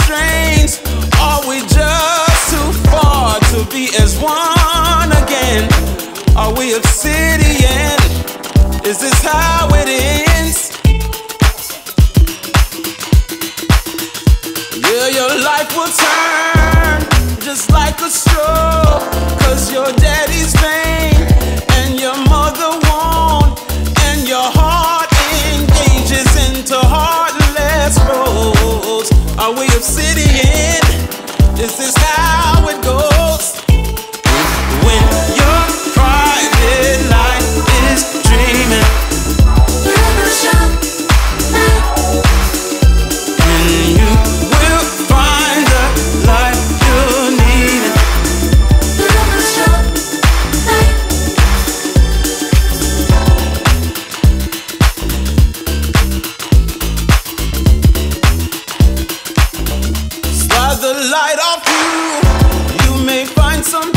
strange? Are we just too far to be as one again? Are we obsidian? Is this how it ends? Yeah, your life will turn just like a straw, 'cause your daddy's vain and your mother won't, and your heart engages into heartless roads. Are we obsidian? Is this how it goes? When your private life is dreaming, and you will find the life you need. Slide the light off you. You may find some